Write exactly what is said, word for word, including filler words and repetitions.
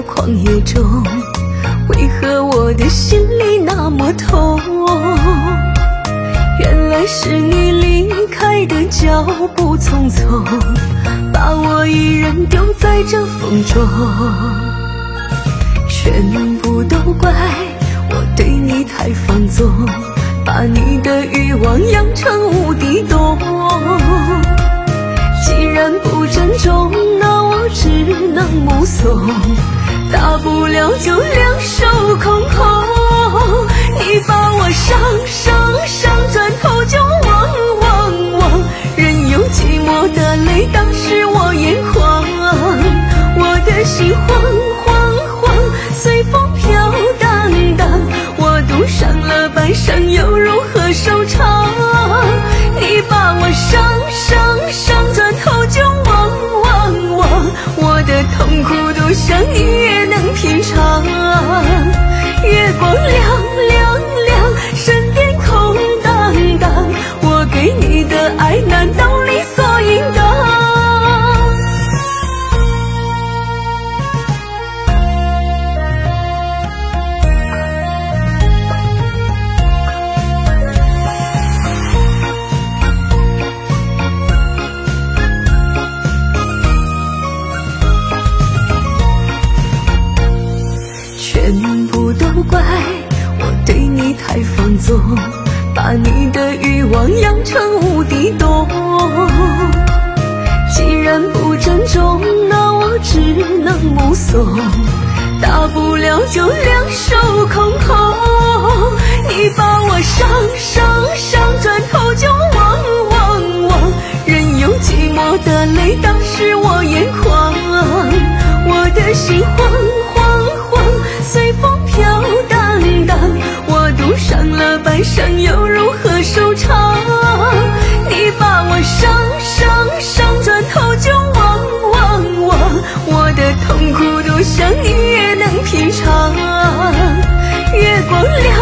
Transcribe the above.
旷野中，为何我的心里那么痛？原来是你离开的脚步匆匆，把我一人丢在这风中。全部都怪我对你太放纵，把你的欲望养成无底洞。既然不珍重，那我只能目送，大不了就两手空空。你把我伤伤伤，转头就忘忘忘，任由寂寞的泪当时我眼眶。我的心慌慌慌，随风飘荡荡，我赌上了半生，又如何收场？你把我伤伤伤，转头就忘忘忘，我的痛苦多想你也能品尝。月光亮亮亮，身边空荡荡，我给你的爱难道理所应当？全部都怪我对你太放纵，把你的欲望养成无底洞。既然不珍重，那我只能目送，大不了就两手空空。你把我伤伤伤，转头就忘忘忘，任由寂寞的泪当时我眼眶。我的心慌慌慌，随风飘荡荡，我赌上了半生，又如何收场？你把我伤伤伤，转头就忘忘忘，我的痛苦多想你也能品尝。月光亮